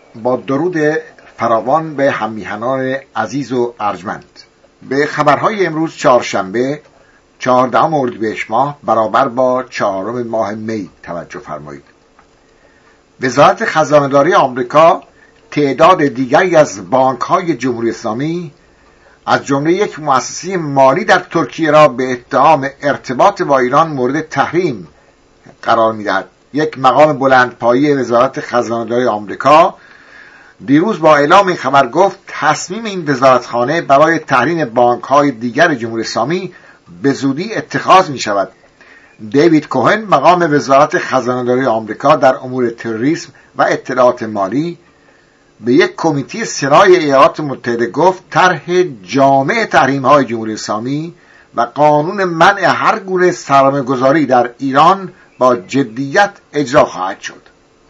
با درود فراوان به هممیهنان عزیز و ارجمند. به خبرهای امروز چهارشنبه 14 اردیبهشت ماه برابر با 4 ماه می توجه فرمایید. وزارت خزانه‌داری آمریکا تعداد دیگری از بانک‌های جمهوری اسلامی از جمله یک مؤسسه مالی در ترکیه را به اتهام ارتباط با ایران مورد تحریم قرار می‌دهد. یک مقام بلندپایه وزارت خزانه‌داری آمریکا دیروز با اعلام این خبر گفت تصمیم این وزارتخانه برای تحریم بانک‌های دیگر جمهوری اسلامی به زودی اتخاذ می‌شود. دیوید کوهن مقام وزارت خزانه‌داری آمریکا در امور تروریسم و اطلاعات مالی به یک کمیته سنای ایالات متحده گفت طرح جامع تحریم‌های جمهوری اسلامی و قانون منع هر گونه سرمایه‌گذاری در ایران با جدیت اجرا خواهد شد.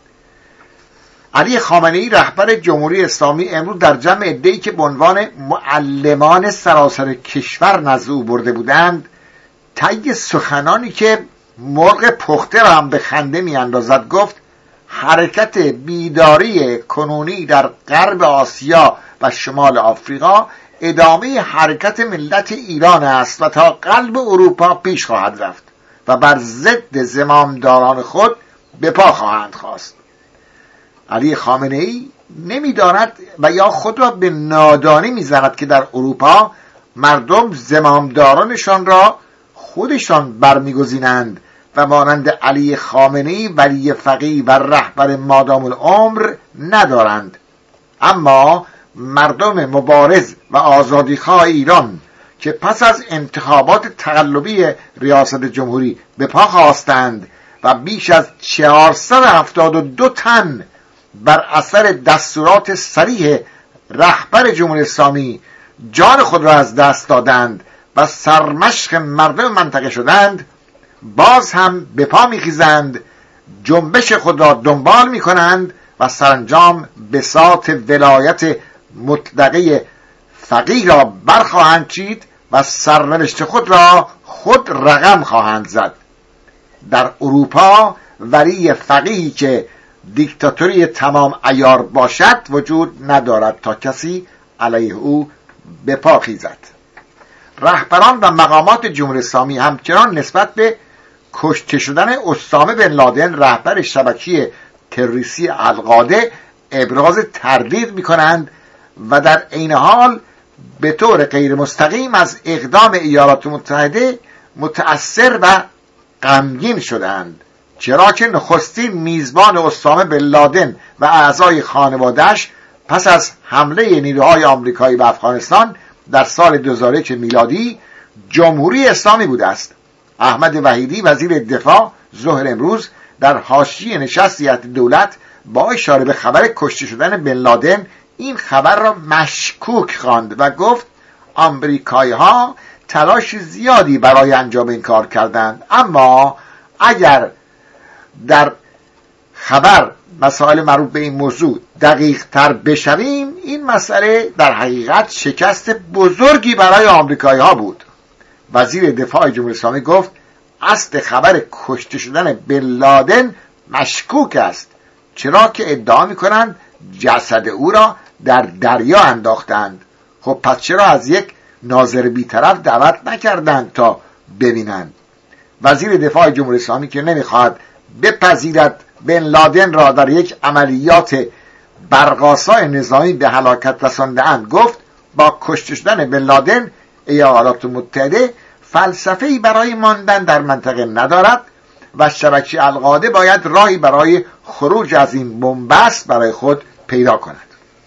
علی خامنه‌ای رهبر جمهوری اسلامی امروز در جمع عده‌ای که به عنوان معلمان سراسر کشور نزد او برده بودند طی سخنانی که مرغ پخته را هم به خنده می‌اندازد گفت حرکت بیداری کنونی در غرب آسیا و شمال آفریقا ادامه حرکت ملت ایران است و تا قلب اروپا پیش خواهد رفت و بر ضد زمامداران خود به پا خواهند خاست. علی خامنه‌ای نمی‌داند و یا خود را به نادانی می‌زند که در اروپا مردم زمامدارانشان را خودشان برمی‌گزینند و مانند علی خامنه‌ای ولی فقیه و رهبر مادام العمر ندارند. اما مردم مبارز و آزادیخواه ایران که پس از انتخابات تقلبی ریاست جمهوری به پا خواستند و بیش از 472 تن بر اثر دستورات صریح رهبر جمهوری اسلامی جان خود را از دست دادند و سرمشق مردم منطقه شدند، باز هم به پا می‌خیزند، جنبش خود را دنبال می‌کنند و سرانجام بساط ولایت مطلقه فقیه را برخواهند چید و سرنوشت خود را خود رقم خواهند زد. در اروپا ولی فقیهی که دیکتاتوری تمام عیار باشد وجود ندارد تا کسی علیه او به پا خیزد. رهبران و مقامات جمهوری اسلامی همچنان نسبت به کشته شدن اسامه بن لادن رهبر شبکه تروریستی القاعده ابراز تردید می‌کنند و در عین حال به طور غیر مستقیم از اقدام ایالات متحده متأثر و غمگین شدند، چرا که نخستین میزبان اسامه بن لادن و اعضای خانواده‌اش پس از حمله نیروهای آمریکایی به افغانستان در سال 2001 میلادی جمهوری اسلامی بوده است. احمد وحیدی وزیر دفاع ظهر امروز در حاشیه نشست هیئت دولت با اشاره به خبر کشته شدن بن لادن این خبر را مشکوک خواند و گفت آمریکایی‌ها تلاش زیادی برای انجام این کار کردند، اما اگر در خبر مسائل مربوط به این موضوع دقیق تر بشویم این مسئله در حقیقت شکست بزرگی برای آمریکایی‌ها بود. وزیر دفاع جمهوری اسلامی گفت اصل خبر کشته شدن بن لادن مشکوک است، چرا که ادعا می‌کنند جسد او را در دریا انداختند. خب پس چرا از یک ناظر بی‌طرف دعوت نکردند تا ببینند؟ وزیر دفاع جمهوری اسلامی که نمی‌خواهد بپذیرد بن لادن را در یک عملیات برق‌آسای نظامی به هلاکت رسانده‌اند گفت با کشته شدن بن لادن ایالات متحده فلسفه‌ای برای ماندن در منطقه ندارد و شبکه القاعده باید راهی برای خروج از این بنبست برای خود پیدا کند.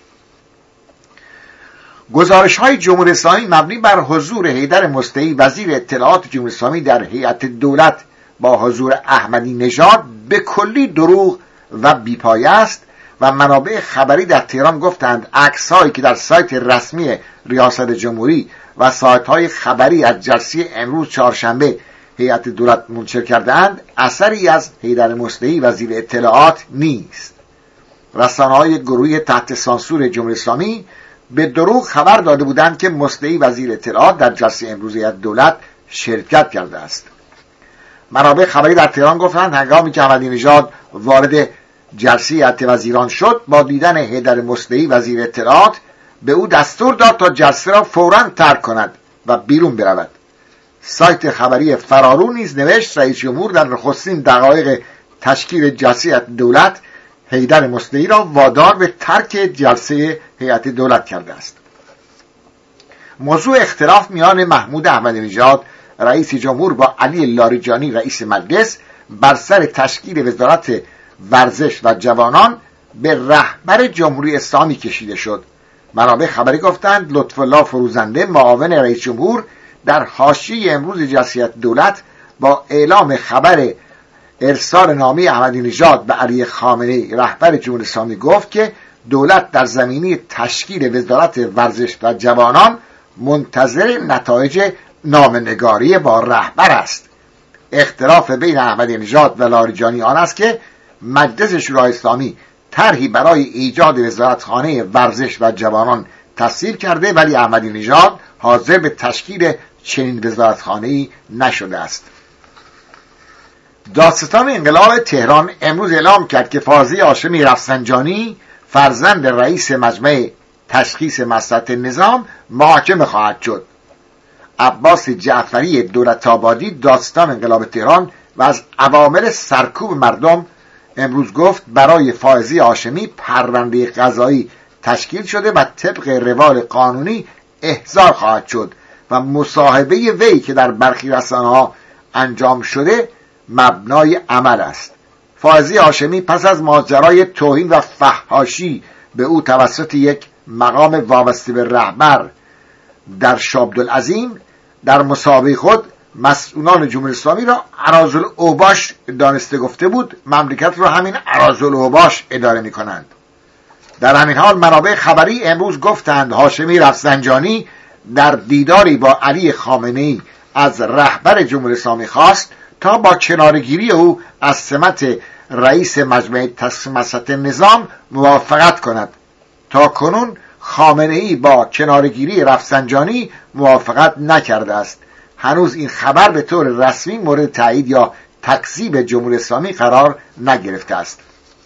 گزارش‌های جمهوری اسلامی مبنی بر حضور حیدر مستعی وزیر اطلاعات جمهوری اسلامی در هیئت دولت با حضور احمدی نژاد به کلی دروغ و بی‌پایه است و منابع خبری در تهران گفتند عکس‌هایی که در سایت رسمی ریاست جمهوری و سایت‌های خبری از جلسه امروز چهارشنبه هیئت دولت منتشر کرده‌اند اثری از حیدر مستعی وزیر اطلاعات نیست. رسانه‌های گروهی تحت سانسور جمهوری اسلامی به دروغ خبر داده بودند که مستعی وزیر اطلاعات در جلسه امروز هیئت دولت شرکت کرده است. منابع خبری در تهران گفتند هنگامی که احمدی نژاد وارد جلسه هیئت وزیران شد، با دیدن حیدر مصلحی وزیر اطلاعات به او دستور داد تا جلسه را فوراً ترک کند و بیرون برود. سایت خبری فرارو نیز نوشت رئیس جمهور در نخستین دقایق تشکیل جلسه هیئت دولت حیدر مصلحی را وادار به ترک جلسه هیئت دولت کرده است. موضوع اختلاف میان محمود احمدی نژاد رئیس جمهور با علی لاریجانی رئیس مجلس بر سر تشکیل وزارت ورزش و جوانان به رهبر جمهوری اسلامی کشیده شد. منابع خبری گفتند لطف‌الله فروزنده معاون رئیس جمهور در حاشیه امروز جلسه هیئت دولت با اعلام خبر ارسال نامه احمدی نژاد به علی خامنه‌ای رهبر جمهوری اسلامی گفت که دولت در زمینه تشکیل وزارت ورزش و جوانان منتظر نتایج نامه‌نگاری با رهبر است. اختلاف بین احمدی نژاد و لاریجانی آن است که مجلس شورای اسلامی طرحی برای ایجاد وزارتخانه ورزش و جوانان تصویب کرده، ولی احمدی نژاد حاضر به تشکیل چنین وزارتخانه‌ای نشده است. دادستان انقلاب تهران امروز اعلام کرد که فاضل هاشمی رفسنجانی فرزند رئیس مجمع تشخیص مصلحت نظام محاکمه خواهد شد. عباس جعفری دولت‌آبادی دادستان انقلاب تهران و از عوامل سرکوب مردم امروز گفت برای فاضل هاشمی پرونده قضایی تشکیل شده و طبق روال قانونی احضار خواهد شد و مصاحبه وی که در برخی رسانه‌ها انجام شده مبنای عمل است. فاضل هاشمی پس از ماجرای توهین و فحاشی به او توسط یک مقام وابسته به رهبر در شابدالعظیم در مصاحبه خود مسئولان جمهوری اسلامی را اراذالاوباش دانسته گفته بود مملکت را همین اراذالاوباش اداره می کنند. در همین حال منابع خبری امروز گفتند هاشمی رفسنجانی در دیداری با علی خامنه‌ای از رهبر جمهوری اسلامی خواست تا با کنارگیری او از سمت رئیس مجمع تشخیص مصلحت نظام موافقت کند. تا کنون خامنه‌ای با کنارگیری رفسنجانی موافقت نکرده است. هنوز این خبر به طور رسمی مورد تایید یا تکذیب جمهوری اسلامی قرار نگرفته است.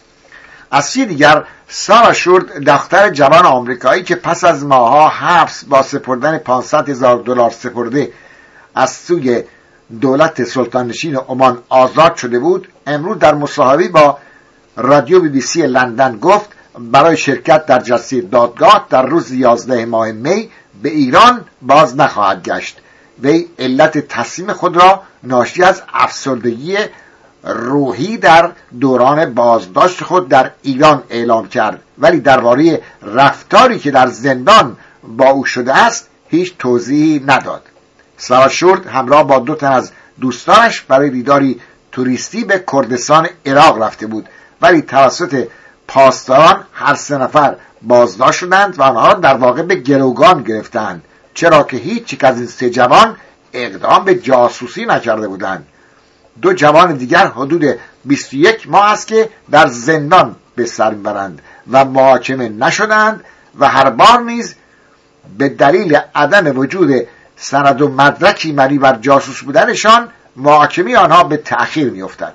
از سوی دیگر سارا شورد دختر جوان آمریکایی که پس از ماه‌ها حبس با سپردن $500,000 سپرده از سوی دولت سلطان نشین عمان آزاد شده بود، امروز در مصاحبه با رادیو BBC لندن گفت برای شرکت در جلسه دادگاه در روز 11 ماه می به ایران باز نخواهد گشت. وی علت تصمیم خود را ناشی از افسردگی روحی در دوران بازداشت خود در ایران اعلام کرد، ولی درباره رفتاری که در زندان با او شده است هیچ توضیحی نداد. سارا شورد همراه با 2 تن از دوستانش برای دیداری توریستی به کردستان عراق رفته بود، ولی توسط پاسداران هر 3 نفر بازداشت شدند و آنها در واقع به گروگان گرفتند، چرا که هیچ یک از این 3 جوان اقدام به جاسوسی نکرده بودند. 2 جوان دیگر حدود 21 ماه است که در زندان به سر میبرند و محاکمه نشدند و هر بار نیز به دلیل عدم وجود سند و مدرکی مبنی بر جاسوس بودنشان محاکمه آنها به تأخیر میافتد.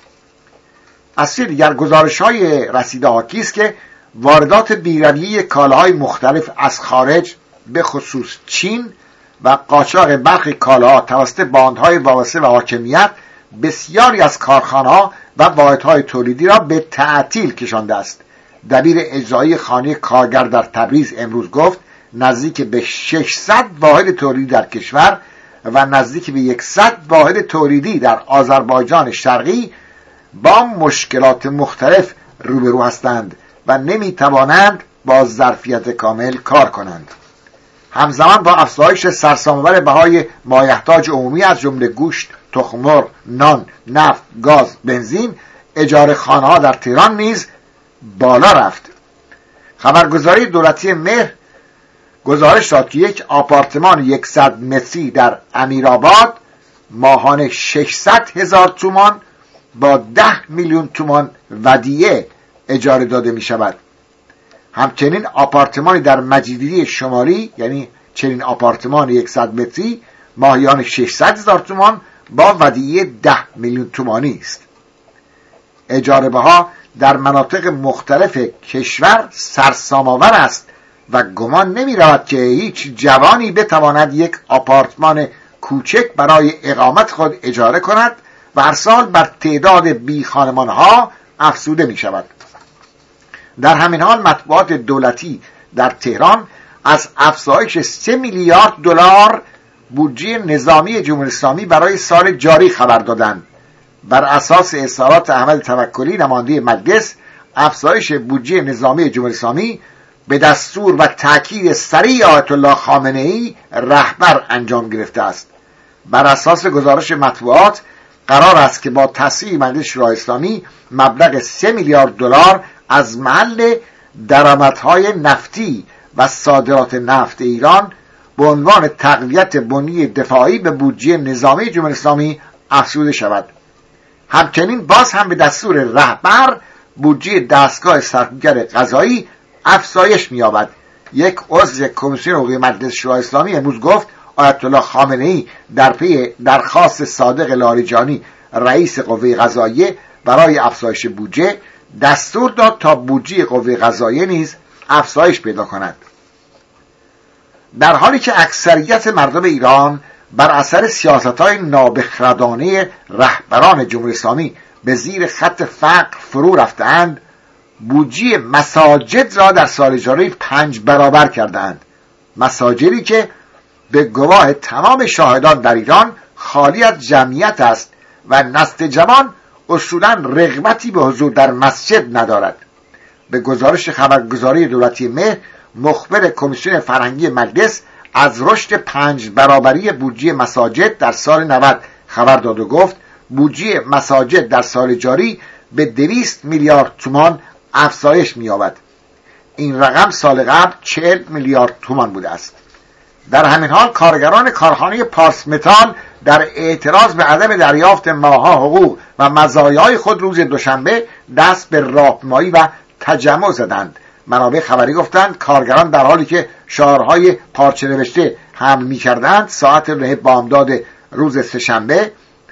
از سوی دیگر گزارش‌های رسیده حاکی است که واردات بی‌رویه کالاهای مختلف از خارج به خصوص چین و قاچاق برخی کالاها توسط باندهای وابسته به حاکمیت بسیاری از کارخانه‌ها و واحدهای تولیدی را به تعطیل کشانده است. دبیر اجرایی خانه کارگر در تبریز امروز گفت نزدیک به 600 واحد تولیدی در کشور و نزدیک به 100 واحد تولیدی در آذربایجان شرقی با مشکلات مختلف روبرو هستند و نمیتوانند با ظرفیت کامل کار کنند. همزمان با افزایش سرسام‌آور بهای مایحتاج عمومی از جمله گوشت، تخم مرغ، نان، نفت، گاز، بنزین، اجاره خانه‌ها در تهران نیز بالا رفت. خبرگزاری دولتی مهر گزارش داد که یک آپارتمان 100 متری در امیرآباد ماهانه 600,000 تومان با 10 میلیون تومان ودیعه اجاره داده می شود. همچنین آپارتمانی در مجیدیه شمالی، یعنی چنین آپارتمان 100 متری ماهیانه 600,000 تومان با ودیعه 10 میلیون تومانی است. اجاره بها در مناطق مختلف کشور سرسام‌آور است و گمان نمی رود که هیچ جوانی بتواند یک آپارتمان کوچک برای اقامت خود اجاره کند و هر سال بر تعداد بی خانمانها افزوده می شود. در همین حال مطبوعات دولتی در تهران از افزایش 3 میلیارد دلار بودجه نظامی جمهوری اسلامی برای سال جاری خبر دادند. بر اساس اظهارات احمد توکلی نماینده مجلس، افزایش بودجه نظامی جمهوری اسلامی به دستور و تأکید سریع آیت الله خامنه‌ای رهبر انجام گرفته است. بر اساس گزارش مطبوعات قرار است که با تصویب مجلس شورای اسلامی مبلغ 3 میلیارد دلار از محل درآمدهای نفتی و صادرات نفت ایران به عنوان تقویت بنیه دفاعی به بودجه نظامی جمهوری اسلامی افزوده شود. همچنین باز هم به دستور رهبر بودجه دستگاه صرفیگر قضایی افزایش می‌یابد. یک عضو کمیسیون حقوقی مجلس شورای اسلامی امروز گفت آیت الله خامنه‌ای در پی درخواست صادق لاریجانی رئیس قوه قضاییه برای افزایش بودجه دستور داد تا بودجه قوه قضاییه نیز افزایش پیدا کند. در حالی که اکثریت مردم ایران بر اثر سیاست‌های نابخردانه رهبران جمهوری اسلامی به زیر خط فقر فرو رفتند، بودجه مساجد را در سال جاری 5 برابر کردند. مساجدی که به گواه تمام شاهدان در ایران خالی از جمعیت است و نسل جوان اصولاً رغبتی به حضور در مسجد ندارد. به گزارش خبرگزاری دولتی مهر، مخبر کمیسیون فرهنگی مجلس از رشد 5 برابری بودجه مساجد در سال 90 خبر داد و گفت بودجه مساجد در سال جاری به 200 میلیارد تومان افزایش می‌یابد. این رقم سال قبل 40 میلیارد تومان بوده است. در همین حال کارگران کارخانه پارس متال در اعتراض به عدم دریافت ماها حقوق و مزایای خود روز دوشنبه دست به راهپیمایی و تجمع زدند. منابع خبری گفتند کارگران در حالی که شعارهای پارچه نوشته حمل می‌کردند ساعت 9 بامداد روز سه‌شنبه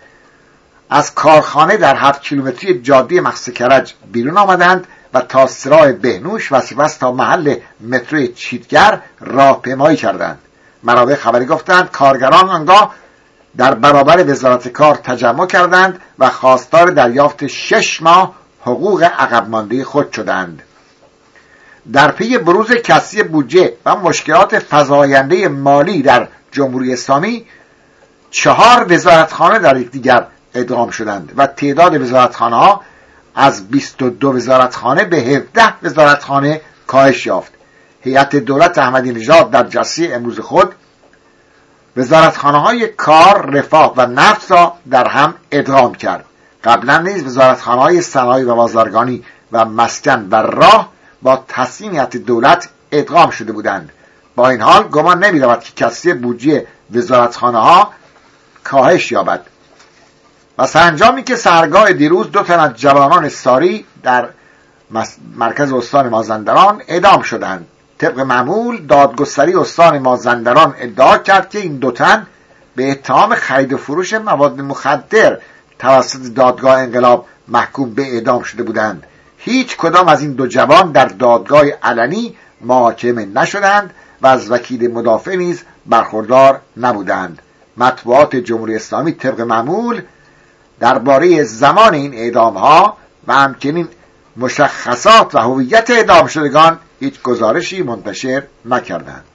از کارخانه در 7 کیلومتری جاده مقصد کرج بیرون آمدند و تا سراح بهنوش و سپس تا محل مترو چیتگر راهپیمایی کردند. منابع خبری گفتند کارگران آنگاه در برابر وزارت کار تجمع کردند و خواستار دریافت 6 ماه حقوق عقب مانده خود شدند. در پی بروز کسری بودجه و مشکلات فزاینده مالی در جمهوری اسلامی 4 وزارتخانه در یکدیگر ادغام شدند و تعداد وزارتخانه‌ها از 22 وزارتخانه به 17 وزارتخانه کاهش یافت. هیئت دولت احمدی نژاد در جلسه امروز خود وزارتخانه‌های کار، رفاه و نفت را در هم ادغام کرد. قبلا نیز وزارتخانه‌های صنایع و بازرگانی و مسکن و راه با تصمیم هیئت دولت ادغام شده بودند. با این حال گمان نمی‌رود که کسری بودجه وزارتخانه‌ها کاهش یابد. و سرانجامی که سحرگاه دیروز 2 تن از جوانان ساری در مرکز استان مازندران اعدام شدند. طبق معمول دادگستری استان مازندران ادعا کرد که این 2 تن به اتهام خرید و فروش مواد مخدر توسط دادگاه انقلاب محکوم به اعدام شده بودند. هیچ کدام از این 2 جوان در دادگاه علنی محاکمه نشدند و از وکیل مدافع نیز برخوردار نبودند. مطبوعات جمهوری اسلامی طبق معمول درباره زمان این اعدام‌ها و همچنین مشخصات و هویت اعدام شدگان هیچ گزارشی منتشر نکردند.